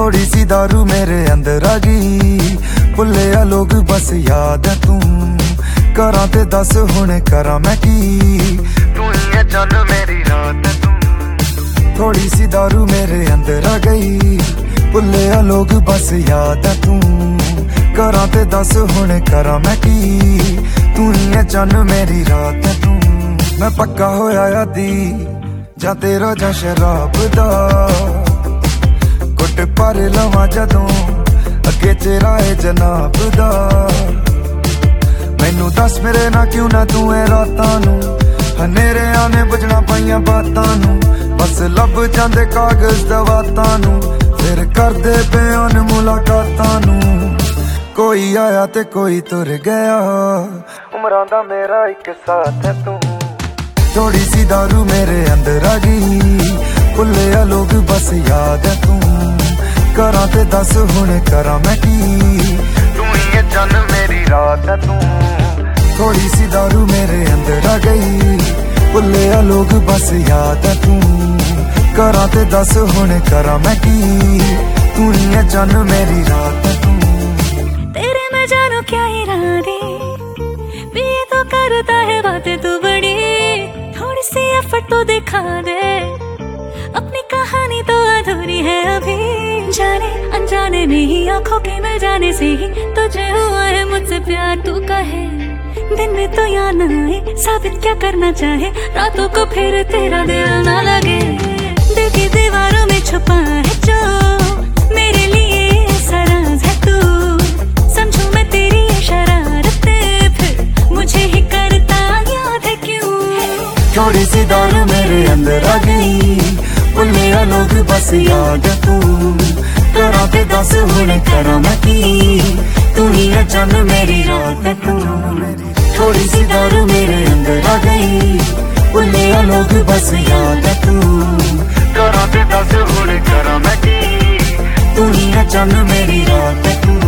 थोड़ी सी दारू मेरे अंदर आ गई, भुले आ लोग बस याद है तू। करा ते दस हुणे करा मैं की, तू ही है जान मेरी रात है तू। थोड़ी सी दारू मेरे अंदर आ गई, भुले आ लोग बस याद है तू। करा ते दस हुणे करा मैं की, तू ही है जान मेरी रात है तू। मैं पक्का होया यादी जा तेरा जा शराब दा, गुट पर लवां जदों अगे तेरा है जनाब दा। मैनू दस मेरे ना क्यों ना तू है रातां नू, हनेरे आने बजना पाइयां बातां नू। बस लब जांदे कागज दवातां नू, फिर करदे बयान मुलाकातां नू। कोई आया ते कोई तुर गया, उमरां दा मेरा एक साथ है तू। थोड़ी सी दारू मेरे अंदर आ गई, भुले आ लोग बस याद है तू। करा ते दस हुणे करा मैं की, तू ही है जान मेरी रात है तू। थोड़ी सी दारू मेरे अंदर आ गई, भुले आ लोग बस याद है तू। करा ते दस हुणे करा मैं की, तू ही है जान मेरी रात है तू। तेरे मैं जानू क्या इरादे, भी ये तो करता है बातें तू बड़ी। थोड़ी सी एफर्ट तो दिखा दे, अपनी कहानी तो अधूरी है अभी। जाने अनजाने में ही आंखों के मिल जाने से ही तुझे हुआ है मुझसे प्यार। तू कहे दिन में तो याद ना आए, साबित क्या करना चाहे रातों को फिर तेरा दिल ना लगे। दिल की दीवारों में छुपा है जो मेरे लिए सराज है तू। समझू मैं तेरी ये शरारतें, फिर मुझे ही करता याद है क्यों। थोड़ी सी दारू मेरे अंदर आ गई, भुले आ लोग बस याद है तू। करा ते दस हुणे करा मैं की, तू ही है जान मेरी रात है तू। थोड़ी सी दारू मेरे अंदर आ गई, भुले आ लोग बस याद है तू। करा ते दस हुणे करा मैं की, तू ही है जान मेरी रात है तू।